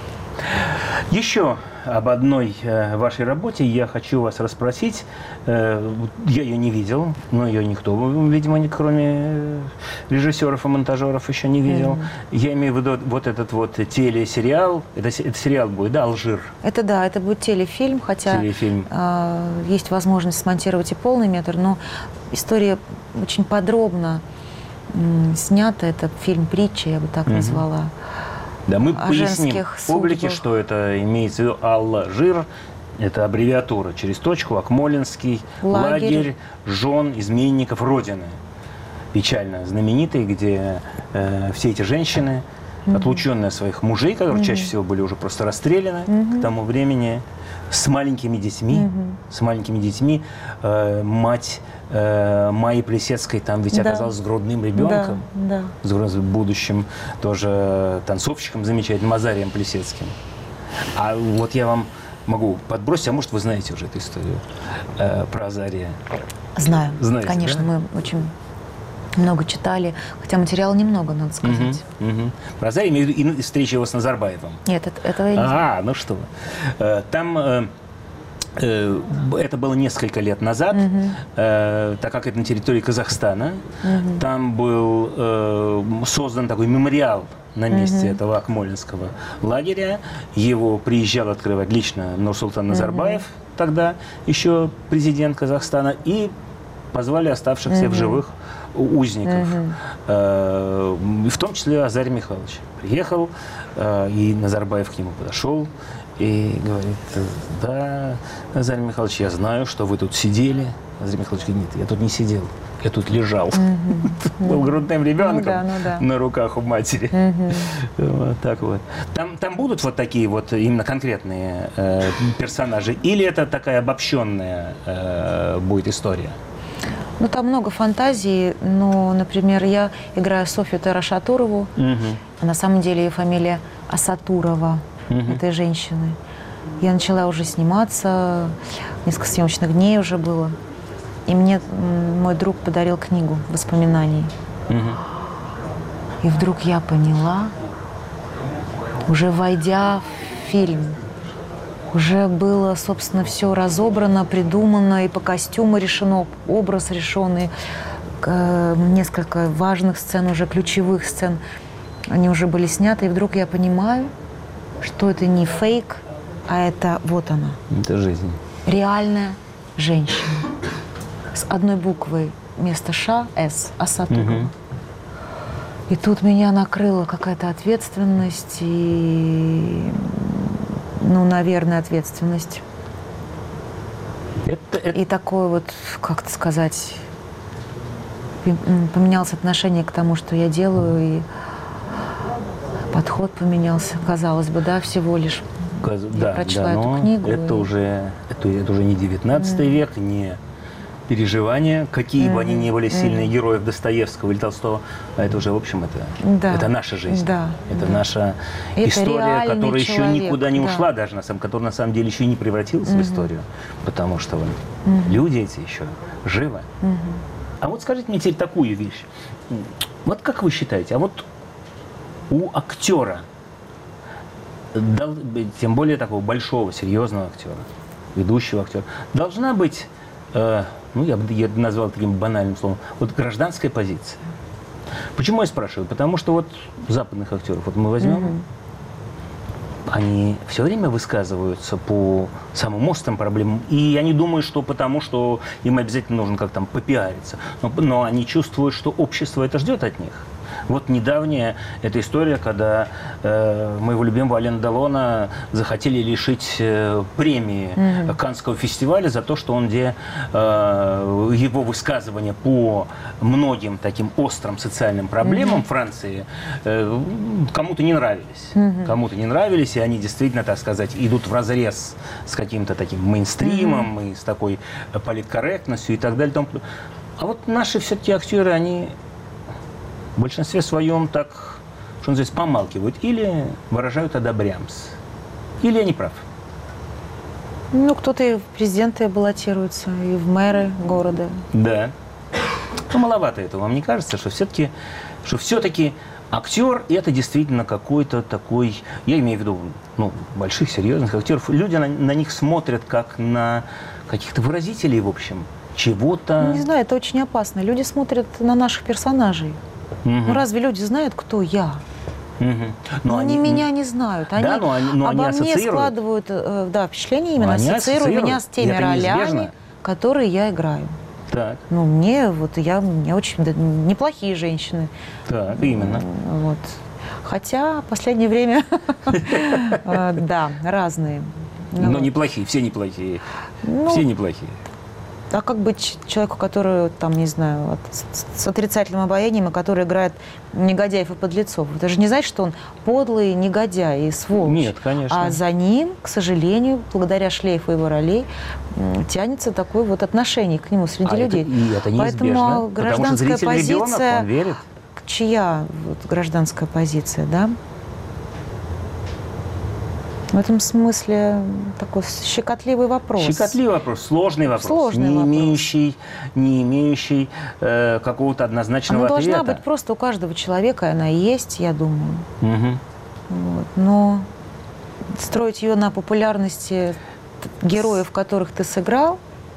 Еще об одной вашей работе я хочу вас расспросить. Я ее не видел, но ее никто, видимо, кроме режиссеров и монтажеров еще не видел. Я имею в виду вот этот вот телесериал. Это сериал будет, да, «Алжир»? Это да, это будет телефильм, хотя Телефильм. Есть возможность смонтировать и полный метр, но история очень подробно снята. Это фильм-притча, я бы так назвала. Да, мы О поясним женских публике, судьбах. что это имеется в виду «Алжир». Это аббревиатура через точку, Акмолинский лагерь жен изменников Родины. Печально знаменитый, где все эти женщины, отлученные от своих мужей, которые чаще всего были уже просто расстреляны к тому времени, с маленькими детьми, мать Майи Плесецкой там ведь Да. оказалась с грудным ребенком, Да. с будущим тоже танцовщиком замечательным Мазарием Плесецким. А вот я вам могу подбросить, а может вы знаете уже эту историю про Азария? Знаю. Знаете, конечно, да? мы очень много читали, хотя материала немного, надо сказать. Про Азария имею в виду и встреча его с Назарбаевым. Нет, этого я не знаю. Ну что вы. Там это было несколько лет назад, так как это на территории Казахстана. Там был создан такой мемориал на месте этого Акмолинского лагеря. Его приезжал открывать лично Нурсултан Назарбаев, тогда еще президент Казахстана, и позвали оставшихся в живых узников. В том числе Азарий Михайлович. Приехал, и Назарбаев к нему подошел и говорит: да, Азарий Михайлович, я знаю, что вы тут сидели. Азарий Михайлович говорит: нет, я тут не сидел. Я тут лежал. Был грудным ребенком на руках у матери. Вот так вот. Там будут вот такие вот именно конкретные персонажи? Или это такая обобщенная будет история? Ну, там много фантазий. Но, например, я играю Софью Тарашатурову. А на самом деле ее фамилия Асатурова, этой женщины. Я начала уже сниматься. Несколько съемочных дней уже было. И мне мой друг подарил книгу воспоминаний. И вдруг я поняла, уже войдя в фильм, уже было, собственно, все разобрано, придумано, и по костюму решено, образ решенный, несколько важных сцен, уже ключевых сцен, они уже были сняты. И вдруг я понимаю, что это не фейк, а это вот она. Это жизнь. Реальная женщина. С одной буквой вместо Ш – С, Асатурова. И тут меня накрыла какая-то ответственность и, ну, наверное, ответственность. И такое вот, как это сказать, поменялось отношение к тому, что я делаю, и подход поменялся, казалось бы, да, всего лишь. Я прочла эту книгу. Это уже не 19 век, не переживания, какие бы они ни были сильные героев Достоевского или Толстого, а это уже, в общем, это наша жизнь. Это наша история, которая еще никуда не ушла, даже которая на самом деле еще не превратилась в историю, потому что люди эти еще живы. А вот скажите мне теперь такую вещь. Вот как вы считаете, а вот у актера, тем более такого большого, серьезного актера, ведущего актера, должна быть, ну, я бы назвал таким банальным словом, вот гражданская позиция. Почему я спрашиваю? Потому что вот западных актеров, вот мы возьмем, они все время высказываются по самым острым проблемам. И я не думаю, что потому, что им обязательно нужно как там попиариться. Но они чувствуют, что общество это ждет от них. Вот недавняя эта история, когда моего любимого Алена Делона захотели лишить премии Каннского фестиваля за то, что он его высказывания по многим таким острым социальным проблемам Франции кому-то не нравились. Кому-то не нравились, и они действительно, так сказать, идут вразрез с каким-то таким мейнстримом и с такой политкорректностью и так далее. А вот наши все-таки актеры, они в большинстве своем так, что называется, помалкивают или выражают одобрямс. Или я не прав? Ну, кто-то и в президенты баллотируется, и в мэры города. Да. Ну, маловато этого. Вам не кажется, что все-таки актер – это действительно какой-то такой, я имею в виду, ну, больших, серьезных актеров, люди на них смотрят как на каких-то выразителей, в общем, чего-то. Ну, не знаю, это очень опасно. Люди смотрят на наших персонажей. Ну, разве люди знают, кто я? Но они меня не знают. Они обо мне складывают впечатление, именно ассоциируют меня с теми ролями, которые я играю. Так. Ну, мне очень неплохие женщины. Так, именно. Вот. Хотя в последнее время, да, разные. Но неплохие, все неплохие. Все неплохие. А как быть человеку, который, там, не знаю, с отрицательным обаянием, и который играет негодяев и подлецов? Это же не значит, что он подлый негодяй и сволочь. Нет, конечно. А за ним, к сожалению, благодаря шлейфу его ролей, тянется такое вот отношение к нему среди людей. Это неизбежно. Поэтому гражданская позиция... Ребенок, он верит. Чья вот гражданская позиция, да? В этом смысле такой щекотливый вопрос. Щекотливый вопрос, сложный вопрос, не имеющий какого-то однозначного ответа. Она должна быть просто у каждого человека, она и есть, я думаю. Вот. Но строить ее на популярности героев, которых ты сыграл,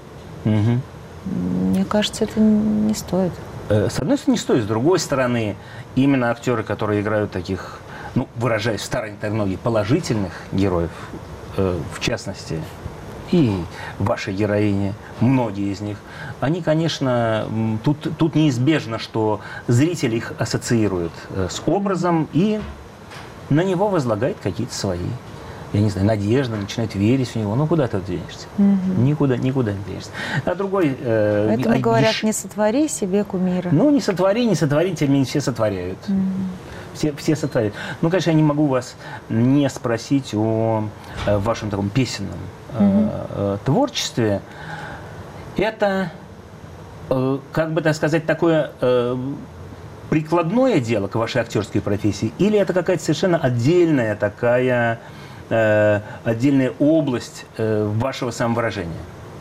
мне кажется, это не стоит. С одной стороны, не стоит. С другой стороны, именно актеры, которые играют таких, ну, выражаясь в старой терминологии, положительных героев, в частности, и ваши героини, многие из них, они, конечно, тут неизбежно, что зритель их ассоциирует с образом и на него возлагает какие-то свои, я не знаю, надежды, начинает верить в него. Ну, куда ты денешься? Никуда не денешься. А другой... Поэтому говорят, не сотвори себе кумира. Ну, не сотвори, тем не менее все сотворяют. Все сотворяют. Ну, конечно, я не могу вас не спросить о вашем таком песенном творчестве. Это, как бы так сказать, такое прикладное дело к вашей актерской профессии? Или это какая-то совершенно отдельная такая, отдельная область вашего самовыражения?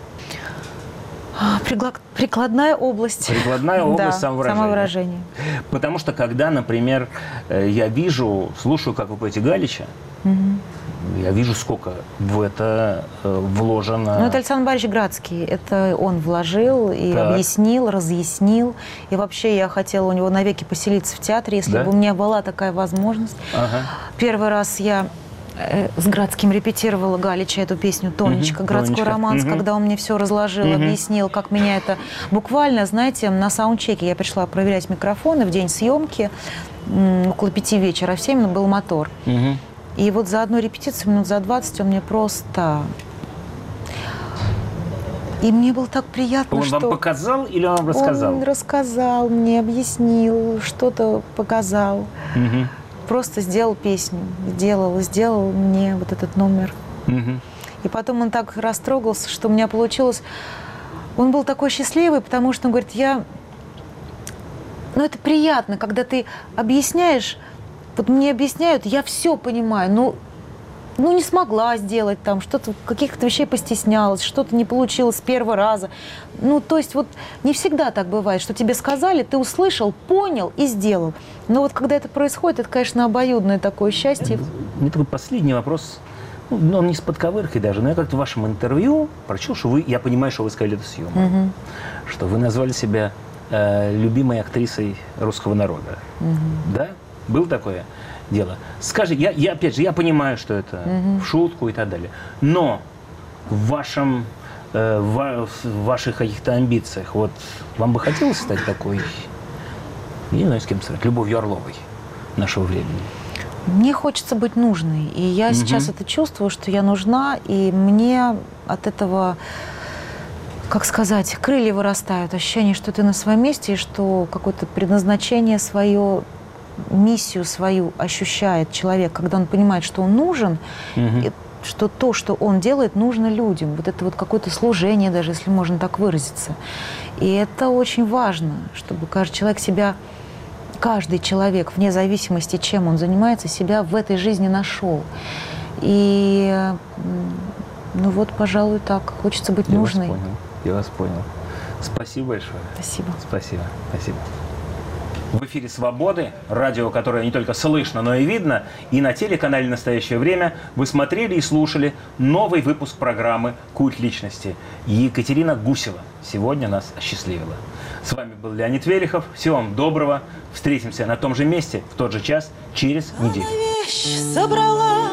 Прикладная область. Прикладная область, да, самовыражения. Потому что, когда, например, я слушаю, как вы поете Галича, я вижу, сколько в это вложено. Ну, это Александр Борисович Градский. Это он вложил и объяснил, разъяснил. И вообще я хотела у него навеки поселиться в театре, если бы у меня была такая возможность. Первый раз я с Градским репетировала Галича эту песню «Тонечка», городской романс, когда он мне все разложил, объяснил, как меня это буквально, знаете, на саундчеке я пришла проверять микрофоны в день съемки, около 5 вечера, а в 7 был мотор. И вот за одну репетицию, минут за 20, он мне просто... И мне было так приятно, он что... Он вам показал или он вам рассказал? Он рассказал мне, объяснил, что-то показал. Просто сделал песню, сделал мне вот этот номер. И потом он так растрогался, что у меня получилось... Он был такой счастливый, потому что он говорит, ну, это приятно, когда ты объясняешь, вот мне объясняют, я все понимаю, ну, не смогла сделать там, что-то, каких-то вещей постеснялась, что-то не получилось с первого раза. Ну, то есть вот не всегда так бывает, что тебе сказали, ты услышал, понял и сделал. Но вот когда это происходит, это, конечно, обоюдное такое счастье. Мне такой последний вопрос, ну, он не с подковыркой даже, но я как-то в вашем интервью прочел, что я понимаю, что вы сказали это съемку, что вы назвали себя любимой актрисой русского народа. Да? Было такое дело? Скажи, я опять же, я понимаю, что это в шутку и так далее, но в ваших каких-то амбициях, вот вам бы хотелось стать такой, я не знаю, с кем сказать, Любовью Орловой нашего времени? Мне хочется быть нужной, и я сейчас это чувствую, что я нужна, и мне от этого, как сказать, крылья вырастают, ощущение, что ты на своем месте, и что какое-то предназначение свое, миссию свою ощущает человек, когда он понимает, что он нужен, и что то, что он делает, нужно людям. Вот это вот какое-то служение даже, если можно так выразиться. И это очень важно, чтобы каждый человек, вне зависимости, чем он занимается, себя в этой жизни нашел. И, ну вот, пожалуй, так. Хочется быть нужной. Я вас понял. Спасибо большое. Спасибо. Спасибо. В эфире «Свободы», радио, которое не только слышно, но и видно. И на телеканале «Настоящее время» вы смотрели и слушали новый выпуск программы «Культ личности». Екатерина Гусева сегодня нас осчастливила. С вами был Леонид Велихов. Всего вам доброго. Встретимся на том же месте, в тот же час, через неделю. Вещь собрала,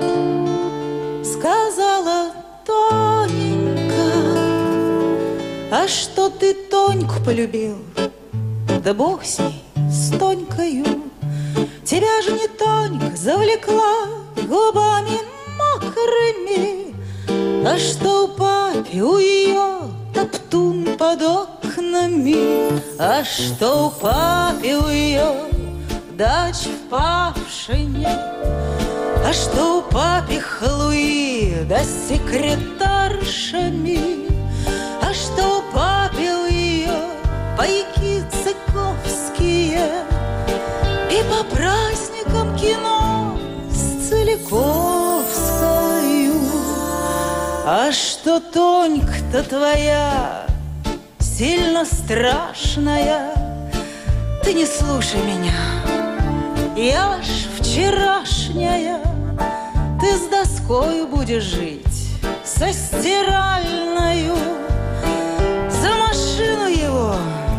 сказала Тоненька, а что ты Тоньку полюбил? Да бог с ней, с Тонькою. Тебя же не Тонька завлекла губами мокрыми, а что у папи у ее топтун под окнами, а что у папи у ее дач в Павшине, а что у папи халуи да с секретаршами, а что у папи у ее пайки цыковские, и по праздникам кино с Целиковскою. А что Тонька-то твоя сильно страшная, ты не слушай меня, я ж вчерашняя. Ты с доскою будешь жить, со стиральною, за машину его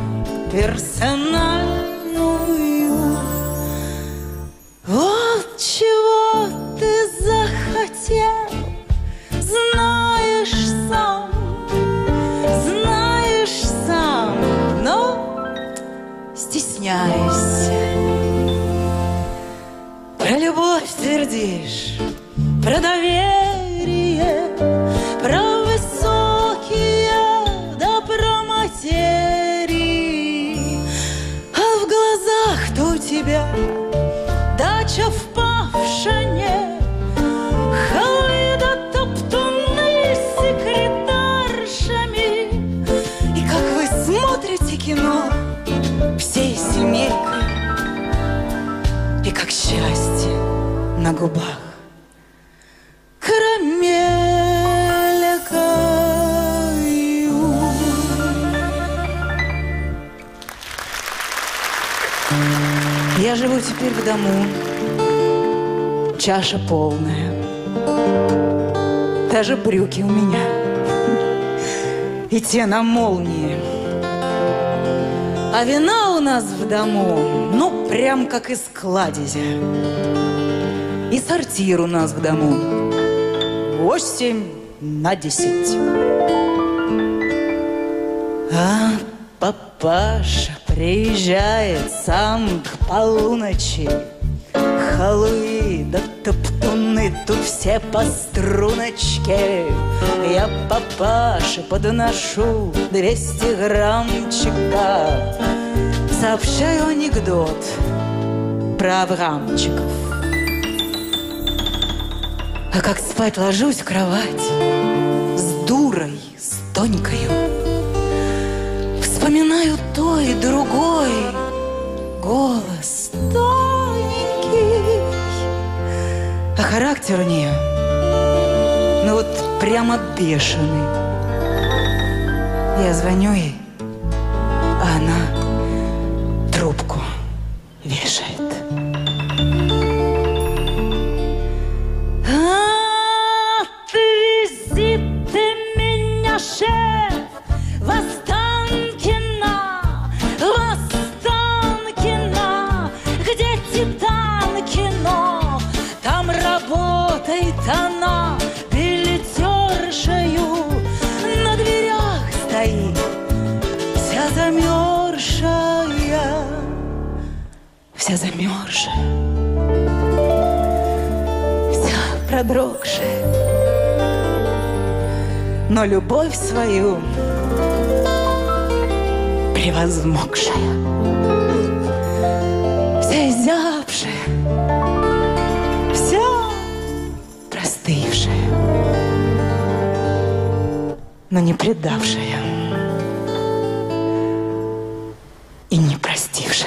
персональную. Вот чего ты захотел, знаешь, любовь твердишь, про доверие, про высокие, да про материи. А в глазах-то у тебя дача в Павшине, холы да топтуны с секретаршами. И как вы смотрите кино всей семейкой, и как счастье на губах карамелькою. Я живу теперь в дому, чаша полная, даже брюки у меня, и те на молнии. А вина у нас в дому, ну, прям как из кладезя. И сортир у нас в дому 8/10. А папаша приезжает сам к полуночи. Халуи да топтуны тут все по струночке. Я папаше подношу 200 граммчиков, сообщаю анекдот про Аврамчиков. А как спать ложусь в кровать с дурой, с Тонькою, вспоминаю то и другой голос тоненький. А характер у нее, ну вот прямо бешеный. Я звоню ей, а она трубку вешает. Отвези ты меня, шеф, в Останкино, где Титан-кино. Там работает она билетершею, на дверях стоит вся замерзшая, вся замерзшая, вся продрогшая. Но любовь свою превозмогшая, вся изябшая, вся простывшая, но не предавшая и не простившая.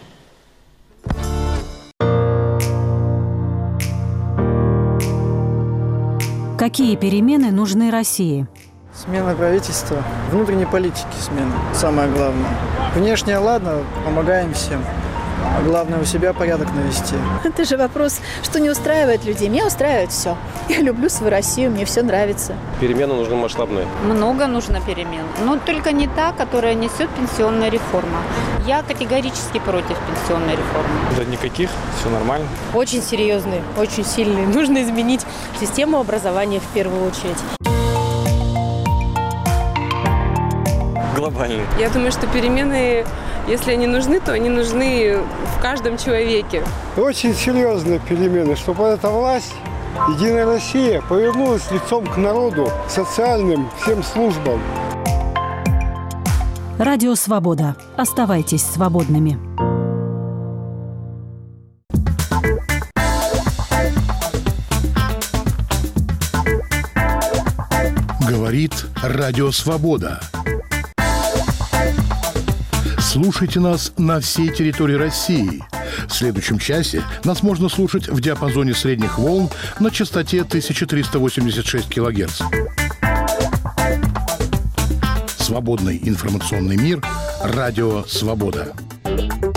Какие перемены нужны России? Смена правительства, внутренней политики смена, самое главное. Внешне, ладно, помогаем всем. А главное, у себя порядок навести. Это же вопрос, что не устраивает людей. Меня устраивает все. Я люблю свою Россию, мне все нравится. Перемены нужны масштабные. Много нужно перемен. Но только не та, которая несет пенсионная реформа. Я категорически против пенсионной реформы. Да никаких, все нормально. Очень серьезные, очень сильные. Нужно изменить систему образования в первую очередь. Глобальные. Я думаю, что перемены, если они нужны, то они нужны в каждом человеке. Очень серьезные перемены, чтобы эта власть, Единая Россия, повернулась лицом к народу, социальным всем службам. Радио «Свобода». Оставайтесь свободными. Говорит Радио «Свобода». Слушайте нас на всей территории России. В следующем часе нас можно слушать в диапазоне средних волн на частоте 1386 кГц. Свободный информационный мир. Радио «Свобода».